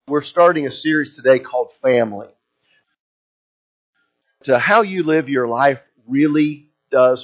We're starting a series today called Family. How you live your life really does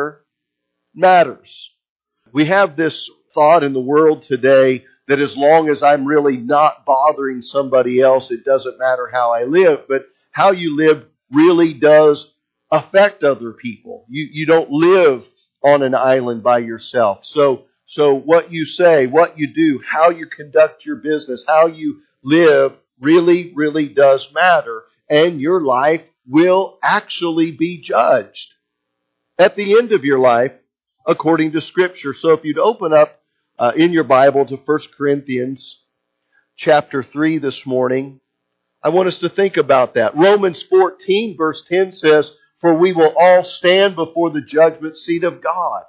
matters. We have this thought in the world today that as long as I'm really not bothering somebody else, it doesn't matter how I live. But how you live really does affect other people. You don't live on an island by yourself. So what you say, what you do, how you conduct your business, how you live really does matter. And your life will actually be judged at the end of your life according to Scripture. So if you'd open up in your Bible to 1 Corinthians chapter 3 this morning, I want us to think about that. Romans 14 verse 10 says, "For we will all stand before the judgment seat of God.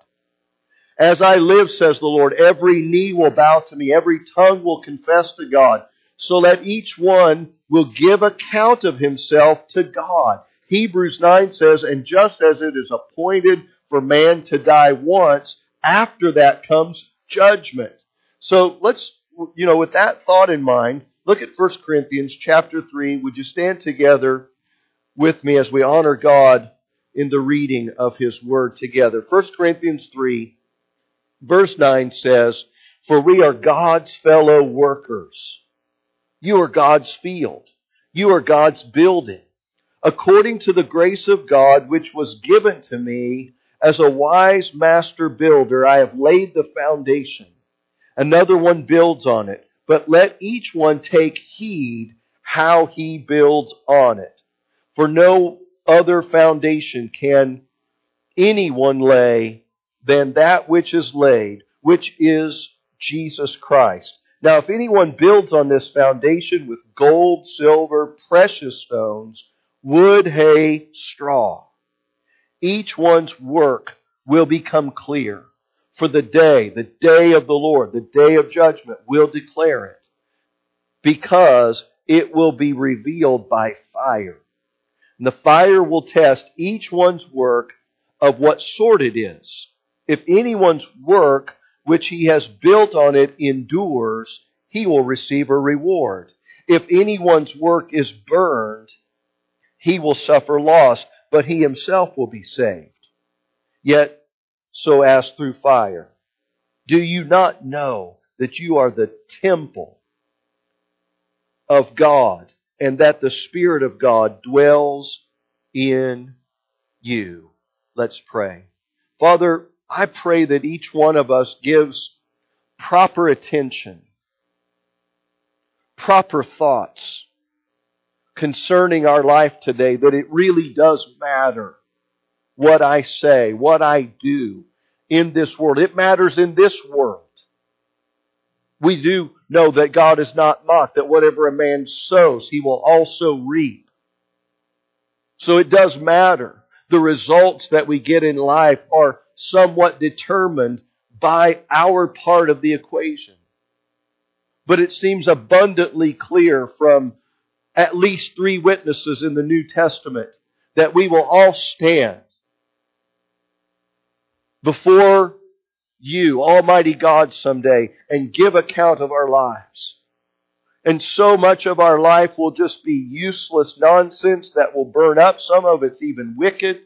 As I live, says the Lord, every knee will bow to me, every tongue will confess to God. So that each one will give account of himself to God." Hebrews 9 says, "And just as it is appointed for man to die once, after that comes judgment." So let's, with that thought in mind, look at 1 Corinthians chapter 3. Would you stand together with me as we honor God in the reading of His Word together? 1 Corinthians 3, verse 9 says, "For we are God's fellow workers. You are God's field. You are God's building. According to the grace of God which was given to me, as a wise master builder, I have laid the foundation. Another one builds on it. But let each one take heed how he builds on it. For no other foundation can anyone lay than that which is laid, which is Jesus Christ. Now, if anyone builds on this foundation with gold, silver, precious stones, wood, hay, straw, each one's work will become clear. For the day of the Lord, the day of judgment will declare it, because it will be revealed by fire. And the fire will test each one's work of what sort it is. If anyone's work which he has built on it endures, he will receive a reward. If anyone's work is burned, he will suffer loss, but he himself will be saved, yet so as through fire. Do you not know that you are the temple of God, and that the Spirit of God dwells in you?" Let's pray. Father, I pray that each one of us gives proper attention, proper thoughts concerning our life today, that it really does matter what I say, what I do in this world. It matters in this world. We do know that God is not mocked, that whatever a man sows, he will also reap. So it does matter. The results that we get in life are somewhat determined by our part of the equation. But it seems abundantly clear from at least 3 witnesses in the New Testament that we will all stand before you, Almighty God, someday and give account of our lives. And so much of our life will just be useless nonsense that will burn up. Some of it's even wicked.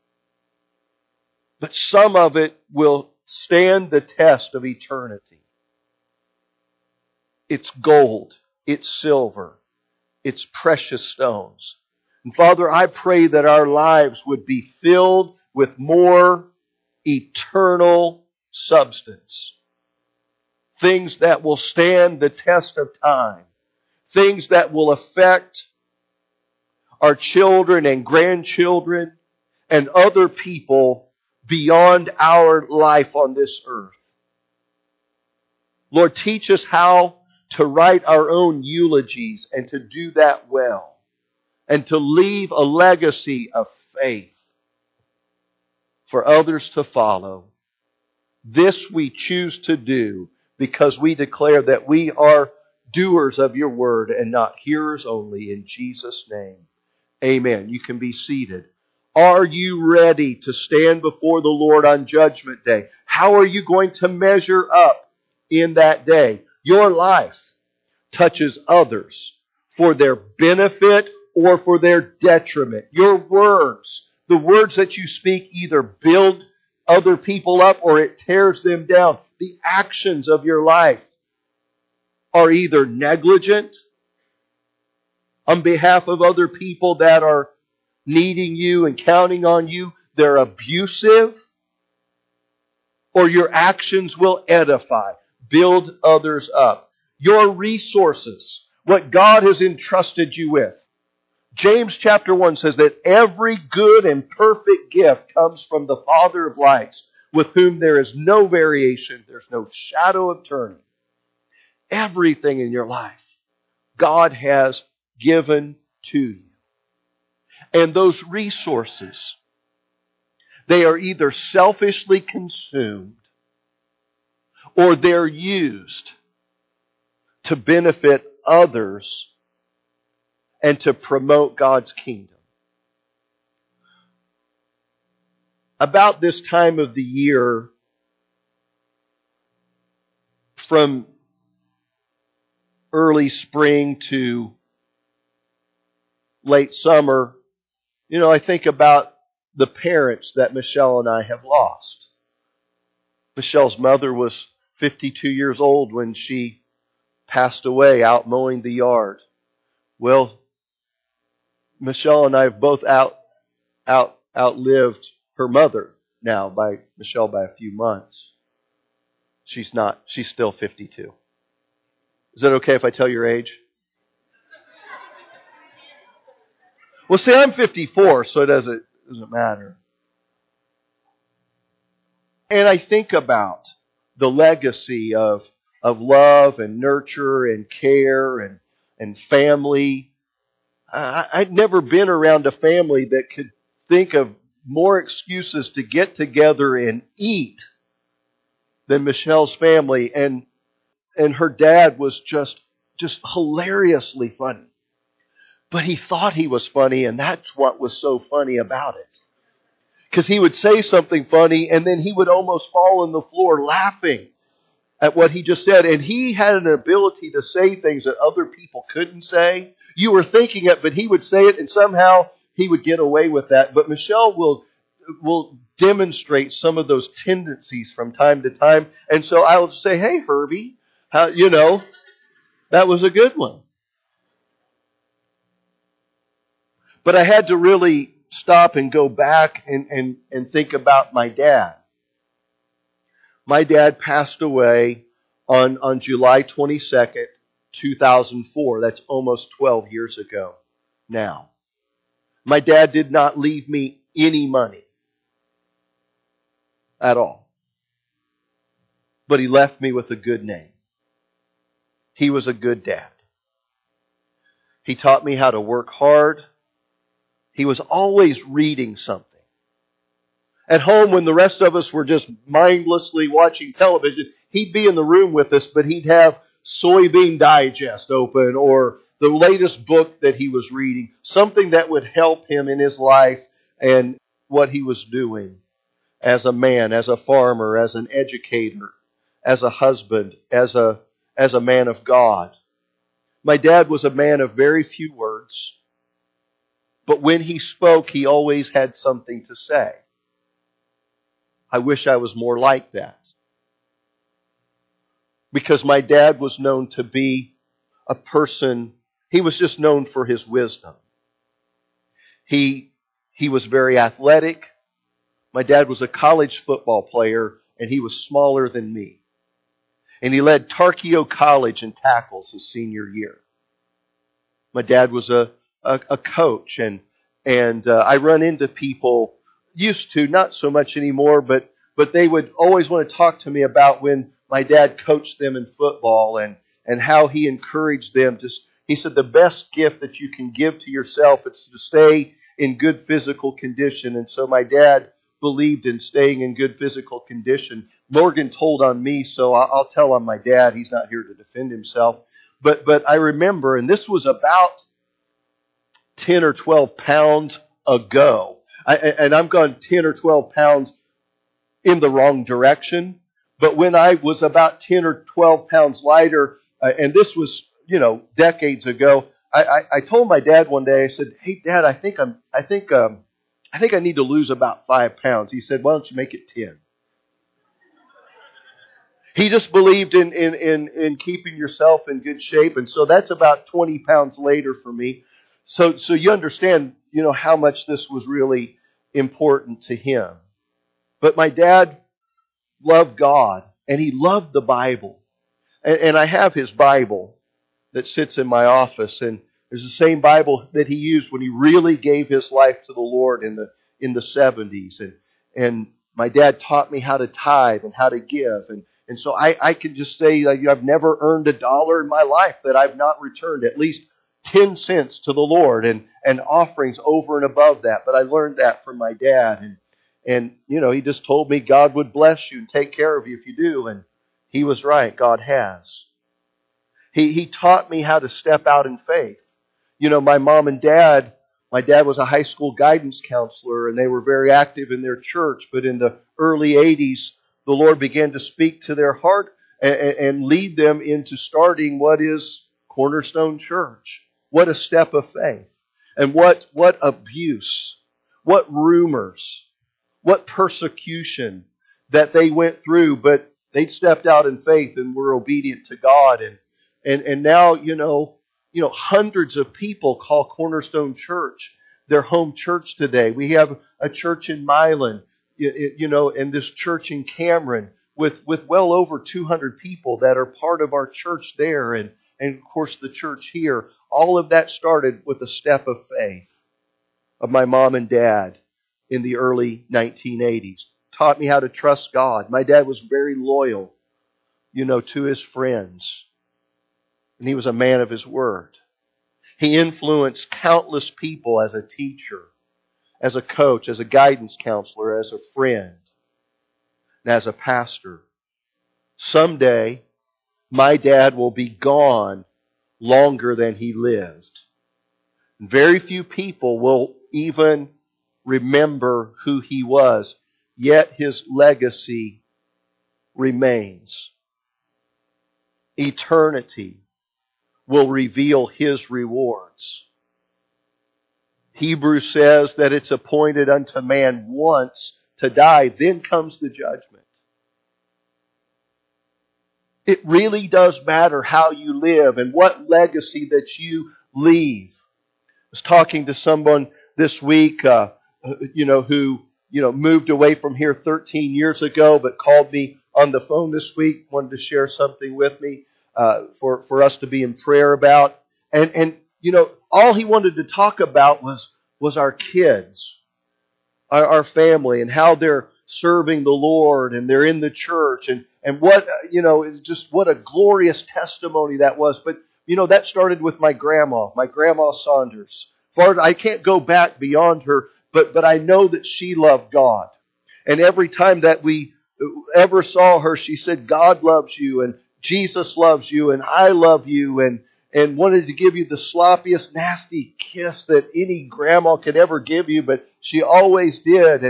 But some of it will stand the test of eternity. It's gold. It's silver. It's precious stones. And Father, I pray that our lives would be filled with more eternal substance. Things that will stand the test of time. Things that will affect our children and grandchildren and other people beyond our life on this earth. Lord, teach us how to write our own eulogies and to do that well. And to leave a legacy of faith for others to follow. This we choose to do because we declare that we are doers of your word and not hearers only. In Jesus' name, amen. You can be seated. Are you ready to stand before the Lord on Judgment Day? How are you going to measure up in that day? Your life touches others for their benefit or for their detriment. Your words, the words that you speak, either build other people up or it tears them down. The actions of your life are either negligent on behalf of other people that are needing you and counting on you. They're abusive, or your actions will edify, build others up. Your resources, what God has entrusted you with. James chapter 1 says that every good and perfect gift comes from the Father of lights, with whom there is no variation, there's no shadow of turning. Everything in your life, God has given to you. And those resources, they are either selfishly consumed or they're used to benefit others and to promote God's kingdom. About this time of the year, from early spring to late summer, I think about the parents that Michelle and I have lost. Michelle's mother was 52 years old when she passed away out mowing the yard. Well, Michelle and I have both outlived her mother now by Michelle by a few months. She's still 52. Is that okay if I tell your age? Well, see, I'm 54, so it doesn't matter. And I think about the legacy of love and nurture and care and family. I'd never been around a family that could think of more excuses to get together and eat than Michelle's family. And her dad was just hilariously funny. But he thought he was funny, and that's what was so funny about it. Because he would say something funny, and then he would almost fall on the floor laughing at what he just said. And he had an ability to say things that other people couldn't say. You were thinking it, but he would say it, and somehow he would get away with that. But Michelle will demonstrate some of those tendencies from time to time. And so I will say, "Hey, Herbie, that was a good one." But I had to really stop and go back and think about my dad. My dad passed away on July 22nd, 2004. That's almost 12 years ago now. My dad did not leave me any money at all. But he left me with a good name. He was a good dad. He taught me how to work hard. He was always reading something. At home, when the rest of us were just mindlessly watching television, he'd be in the room with us, but he'd have Soybean Digest open or the latest book that he was reading, something that would help him in his life and what he was doing as a man, as a farmer, as an educator, as a husband, as a man of God. My dad was a man of very few words. But when he spoke, he always had something to say. I wish I was more like that. Because my dad was known to be a person, he was just known for his wisdom. He was very athletic. My dad was a college football player, and he was smaller than me. And he led Tarkio College in tackles his senior year. My dad was a coach, and I run into people, used to, not so much anymore, but they would always want to talk to me about when my dad coached them in football and how he encouraged them. He said the best gift that you can give to yourself is to stay in good physical condition. And so my dad believed in staying in good physical condition. Morgan told on me, so I'll tell on my dad. He's not here to defend himself. But I remember, and this was about 10 or 12 pounds ago. And I'm gone 10 or 12 pounds in the wrong direction. But when I was about 10 or 12 pounds lighter, and this was decades ago. I told my dad one day, I said, "Hey, Dad, I think I need to lose about 5 pounds." He said, "Why don't you make it 10?" He just believed in keeping yourself in good shape, and so that's about 20 pounds later for me. So you understand, how much this was really important to him. But my dad loved God, and he loved the Bible. And I have his Bible that sits in my office, and there's the same Bible that he used when he really gave his life to the Lord in the 70s. And my dad taught me how to tithe and how to give. And so I can just say, like, I've never earned $1 in my life that I've not returned at least 10 cents to the Lord and offerings over and above that. But I learned that from my dad. And he just told me God would bless you and take care of you if you do. And he was right. God has. He taught me how to step out in faith. My mom and dad, my dad was a high school guidance counselor, and they were very active in their church. But in the early 80s, the Lord began to speak to their heart and lead them into starting what is Cornerstone Church. What a step of faith. And what abuse, what rumors, what persecution that they went through, but they stepped out in faith and were obedient to God. And now, hundreds of people call Cornerstone Church their home church today. We have a church in Milan, and this church in Cameron with well over 200 people that are part of our church there. And of course the church here. All of that started with a step of faith of my mom and dad in the early 1980s. Taught me how to trust God. My dad was very loyal, to his friends. And he was a man of his word. He influenced countless people as a teacher, as a coach, as a guidance counselor, as a friend, and as a pastor. Someday, my dad will be gone longer than he lived. Very few people will even remember who he was, yet his legacy remains. Eternity will reveal his rewards. Hebrews says that it's appointed unto man once to die, then comes the judgment. It really does matter how you live and what legacy that you leave. I was talking to someone this week, who moved away from here 13 years ago, but called me on the phone this week, wanted to share something with me for us to be in prayer about. And all he wanted to talk about was our kids, our family, and how they're serving the Lord and they're in the church and what, just what a glorious testimony that was. But, that started with my grandma Saunders. I can't go back beyond her, but I know that she loved God. And every time that we ever saw her, she said, God loves you and Jesus loves you and I love you, and wanted to give you the sloppiest, nasty kiss that any grandma could ever give you, but she always did.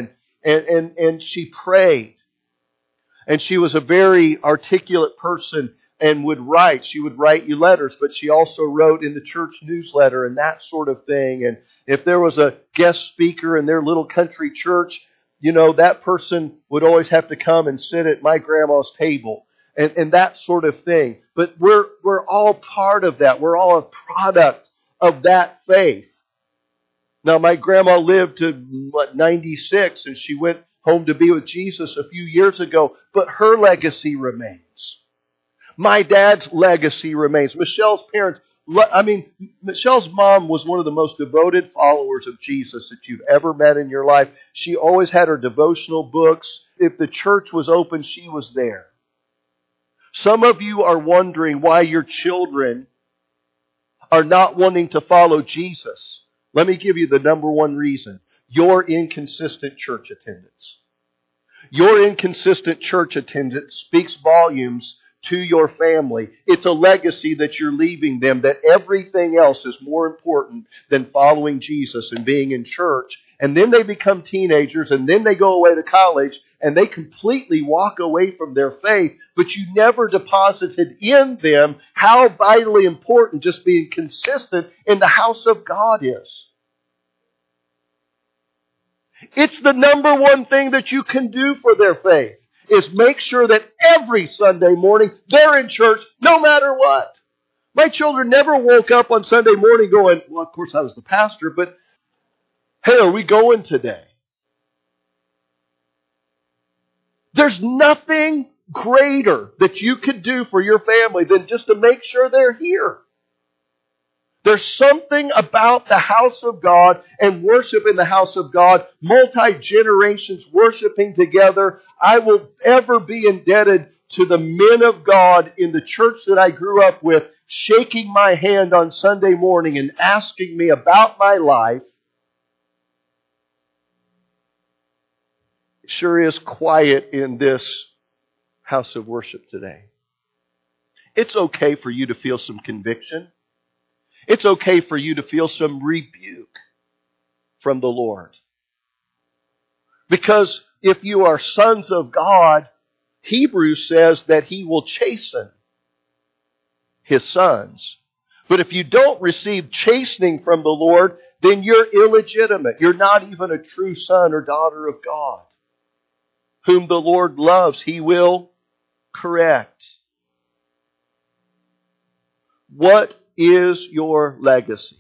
And she prayed. And she was a very articulate person and would write. She would write you letters, but she also wrote in the church newsletter and that sort of thing. And if there was a guest speaker in their little country church, that person would always have to come and sit at my grandma's table and that sort of thing. But we're all part of that. We're all a product of that faith. Now, my grandma lived to 96, and she went home to be with Jesus a few years ago, but her legacy remains. My dad's legacy remains. Michelle's parents, Michelle's mom was one of the most devoted followers of Jesus that you've ever met in your life. She always had her devotional books. If the church was open, she was there. Some of you are wondering why your children are not wanting to follow Jesus. Let me give you the number one reason. Your inconsistent church attendance. Your inconsistent church attendance speaks volumes to your family. It's a legacy that you're leaving them, that everything else is more important than following Jesus and being in church. And then they become teenagers, and then they go away to college, and they completely walk away from their faith, but you never deposited in them how vitally important just being consistent in the house of God is. It's the number one thing that you can do for their faith, is make sure that every Sunday morning they're in church no matter what. My children never woke up on Sunday morning going, well, of course I was the pastor, but hey, are we going today? There's nothing greater that you could do for your family than just to make sure they're here. There's something about the house of God and worship in the house of God, multi-generations worshiping together. I will ever be indebted to the men of God in the church that I grew up with, shaking my hand on Sunday morning and asking me about my life. It sure is quiet in this house of worship today. It's okay for you to feel some conviction. It's okay for you to feel some rebuke from the Lord. Because if you are sons of God, Hebrews says that He will chasten His sons. But if you don't receive chastening from the Lord, then you're illegitimate. You're not even a true son or daughter of God. Whom the Lord loves, He will correct. What is your legacy?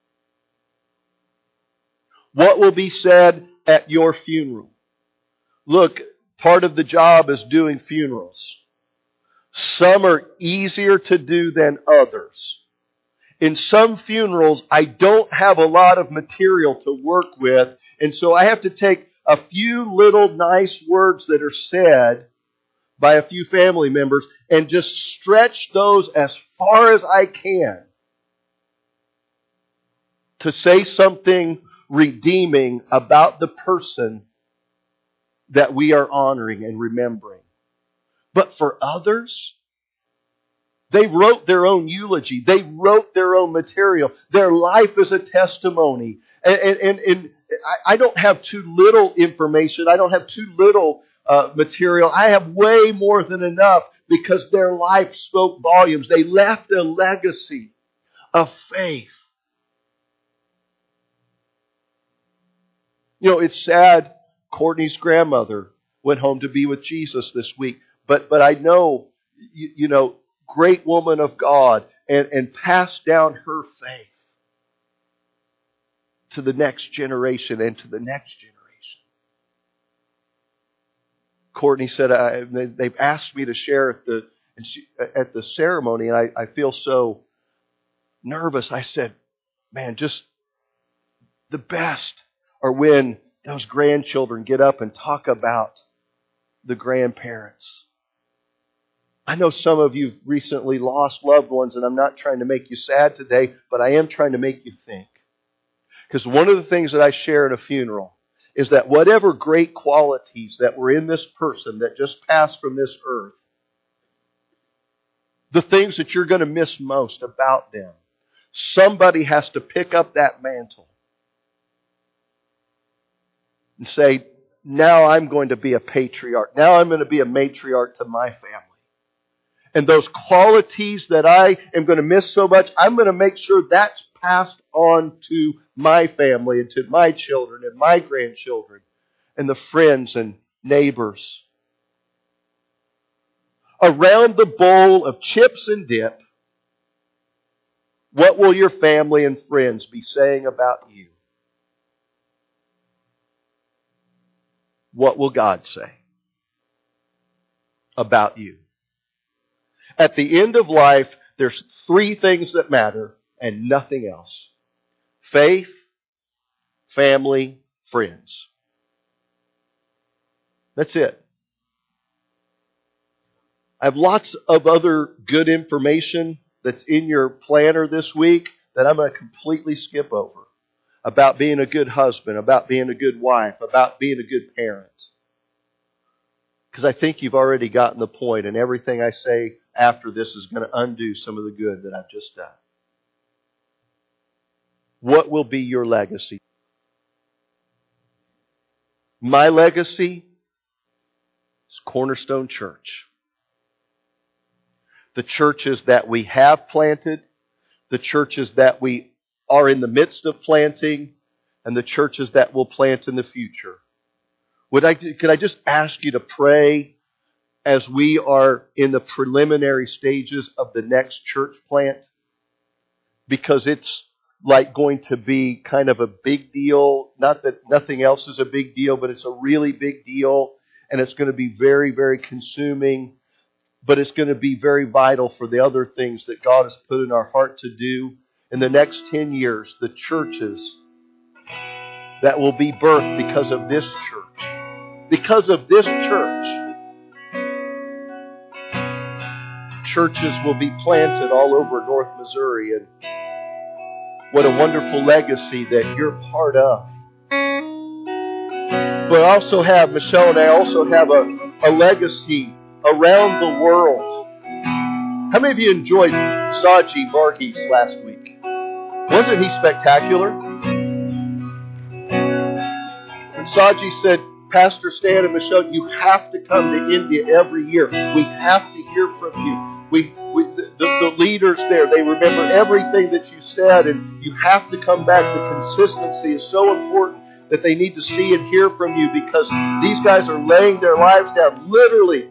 What will be said at your funeral? Look, part of the job is doing funerals. Some are easier to do than others. In some funerals, I don't have a lot of material to work with, and so I have to take a few little nice words that are said by a few family members and just stretch those as far as I can to say something redeeming about the person that we are honoring and remembering. But for others, they wrote their own eulogy. They wrote their own material. Their life is a testimony. And I don't have too little information. I don't have too little material. I have way more than enough because their life spoke volumes. They left a legacy of faith. You know, it's sad. Courtney's grandmother went home to be with Jesus this week. But I know, you know, great woman of God and passed down her faith to the next generation and to the next generation. Courtney said, they've asked me to share at the ceremony, and I feel so nervous. I said, man, just the best are when those grandchildren get up and talk about the grandparents. I know some of you recently lost loved ones, and I'm not trying to make you sad today, but I am trying to make you think. Because one of the things that I share at a funeral is that whatever great qualities that were in this person that just passed from this earth, the things that you're going to miss most about them, somebody has to pick up that mantle and say, now I'm going to be a patriarch. Now I'm going to be a matriarch to my family. And those qualities that I am going to miss so much, I'm going to make sure that's passed on to my family and to my children and my grandchildren and the friends and neighbors. Around the bowl of chips and dip, what will your family and friends be saying about you? What will God say about you? At the end of life, there's three things that matter and nothing else. Faith, family, friends. That's it. I have lots of other good information that's in your planner this week that I'm going to completely skip over. About being a good husband, about being a good wife, about being a good parent. Because I think you've already gotten the point, and everything I say after this is going to undo some of the good that I've just done. What will be your legacy? My legacy It's Cornerstone Church. The churches that we have planted, the churches that we are in the midst of planting, and the churches that will plant in the future. Could I just ask you to pray as we are in the preliminary stages of the next church plant? Because it's like going to be kind of a big deal. Not that nothing else is a big deal, but it's a really big deal. And it's going to be very, very consuming. But it's going to be very vital for the other things that God has put in our heart to do. In the next 10 years, the churches that will be birthed because of this church. Because of this church, churches will be planted all over North Missouri. And what a wonderful legacy that you're part of. But I also have, Michelle and I also have a legacy around the world. How many of you enjoyed Saji Varghese last week? Wasn't he spectacular? And Saji said, Pastor Stan and Michelle, you have to come to India every year. We have to hear from you. The leaders there, they remember everything that you said, and you have to come back. The consistency is so important that they need to see and hear from you, because these guys are laying their lives down, literally.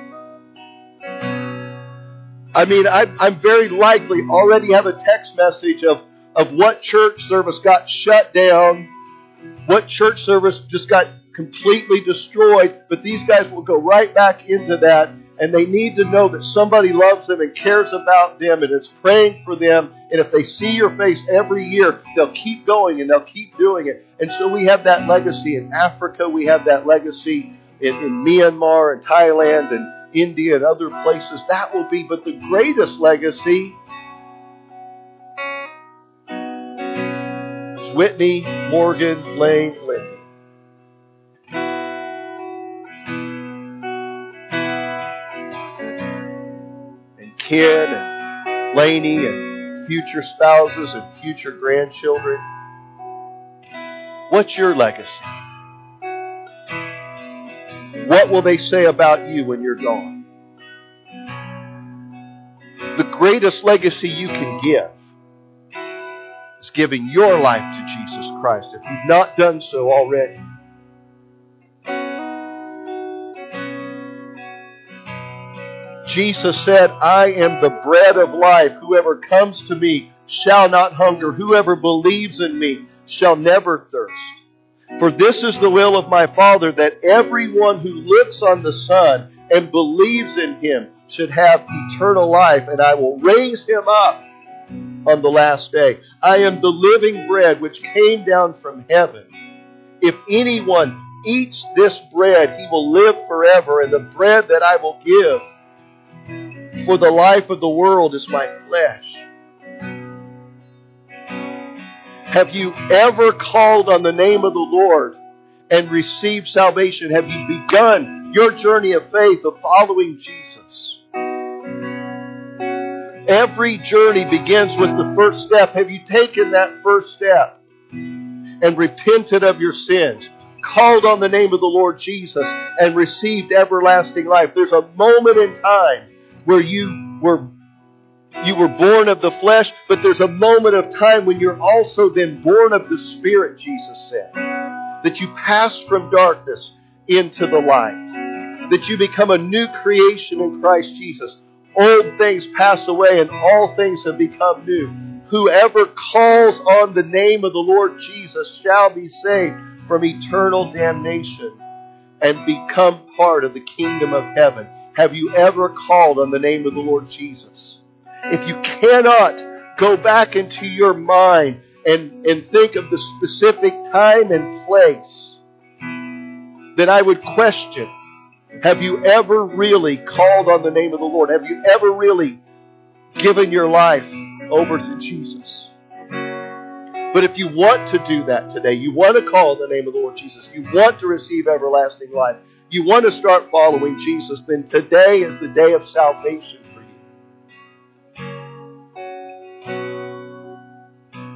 I mean, I'm very likely already have a text message of what church service got shut down, what church service just got completely destroyed, but these guys will go right back into that, and they need to know that somebody loves them and cares about them and is praying for them, and if they see your face every year, they'll keep going and they'll keep doing it. And so we have that legacy in Africa, we have that legacy in Myanmar and Thailand and India and other places. That will be, but the greatest legacy is Whitney, Morgan, Lane, Lindy. Ken and Laney and future spouses and future grandchildren. What's your legacy? What will they say about you when you're gone? The greatest legacy you can give is giving your life to Jesus Christ, if you've not done so already. Jesus said, I am the bread of life. Whoever comes to me shall not hunger. Whoever believes in me shall never thirst. For this is the will of my Father, that everyone who looks on the Son and believes in Him should have eternal life, and I will raise him up on the last day. I am the living bread which came down from heaven. If anyone eats this bread, he will live forever, and the bread that I will give for the life of the world is my flesh. Have you ever called on the name of the Lord and received salvation? Have you begun your journey of faith of following Jesus? Every journey begins with the first step. Have you taken that first step and repented of your sins, called on the name of the Lord Jesus, and received everlasting life? There's a moment in time where you were born of the flesh, but there's a moment of time when you're also then born of the Spirit, Jesus said. That you pass from darkness into the light. That you become a new creation in Christ Jesus. Old things pass away and all things have become new. Whoever calls on the name of the Lord Jesus shall be saved from eternal damnation and become part of the kingdom of heaven. Have you ever called on the name of the Lord Jesus? If you cannot go back into your mind and think of the specific time and place, then I would question, have you ever really called on the name of the Lord? Have you ever really given your life over to Jesus? But if you want to do that today, you want to call on the name of the Lord Jesus, you want to receive everlasting life, you want to start following Jesus, then today is the day of salvation for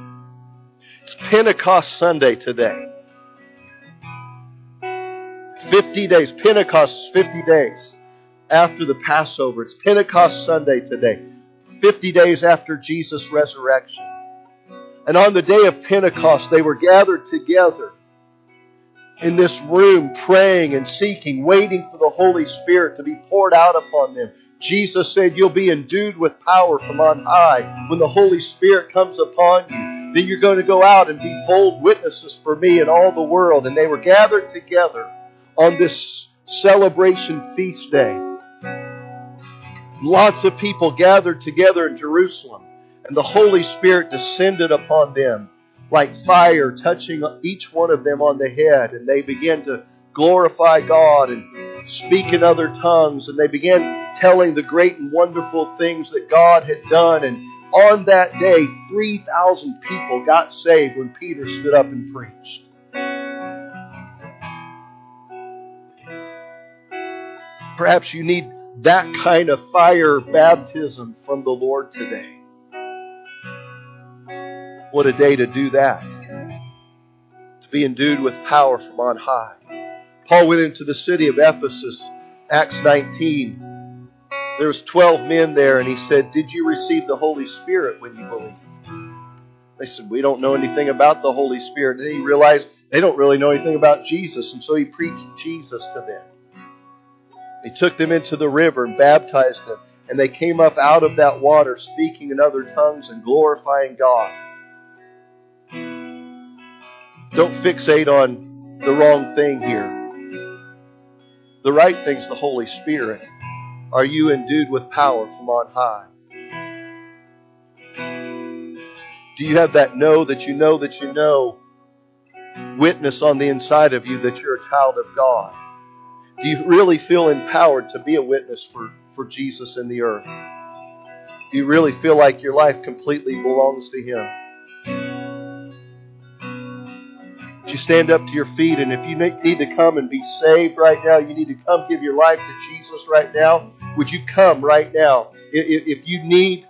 you. It's Pentecost Sunday today. 50 days. Pentecost is 50 days after the Passover. It's Pentecost Sunday today. 50 days after Jesus' resurrection. And on the day of Pentecost, they were gathered together in this room, praying and seeking, waiting for the Holy Spirit to be poured out upon them. Jesus said, you'll be endued with power from on high. When the Holy Spirit comes upon you, then you're going to go out and be bold witnesses for me in all the world. And they were gathered together on this celebration feast day. Lots of people gathered together in Jerusalem, and the Holy Spirit descended upon them like fire, touching each one of them on the head. And they began to glorify God and speak in other tongues. And they began telling the great and wonderful things that God had done. And on that day, 3,000 people got saved when Peter stood up and preached. Perhaps you need that kind of fire baptism from the Lord today. What a day to do that. To be endued with power from on high. Paul went into the city of Ephesus, Acts 19. There was 12 men there, and he said, did you receive the Holy Spirit when you believed? They said, we don't know anything about the Holy Spirit. And then he realized they don't really know anything about Jesus, and so he preached Jesus to them. He took them into the river and baptized them, and they came up out of that water speaking in other tongues and glorifying God. Don't fixate on the wrong thing here. The right thing's the Holy Spirit. Are you endued with power from on high? Do you have that know that you know that you know witness on the inside of you that you're a child of God? Do you really feel empowered to be a witness for Jesus in the earth? Do you really feel like your life completely belongs to Him? Would you stand up to your feet, and if you need to come and be saved right now, you need to come give your life to Jesus right now, would you come right now? If you need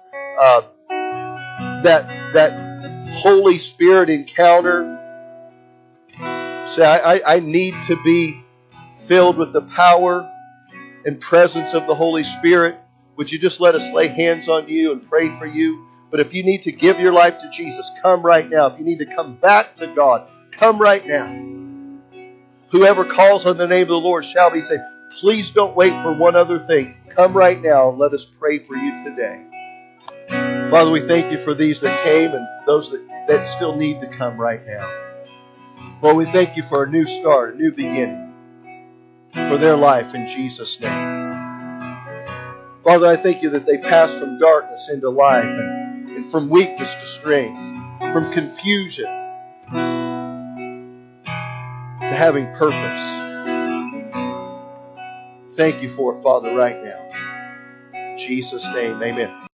that Holy Spirit encounter, say, I need to be filled with the power and presence of the Holy Spirit. Would you just let us lay hands on you and pray for you? But if you need to give your life to Jesus, come right now. If you need to come back to God, come right now. Whoever calls on the name of the Lord shall be saved. Please don't wait for one other thing. Come right now and let us pray for you today. Father, we thank you for these that came and those that still need to come right now. Lord, we thank you for a new start, a new beginning for their life in Jesus' name. Father, I thank you that they passed from darkness into life and from weakness to strength, from confusion to having purpose. Thank you for it, Father, right now. In Jesus' name, amen.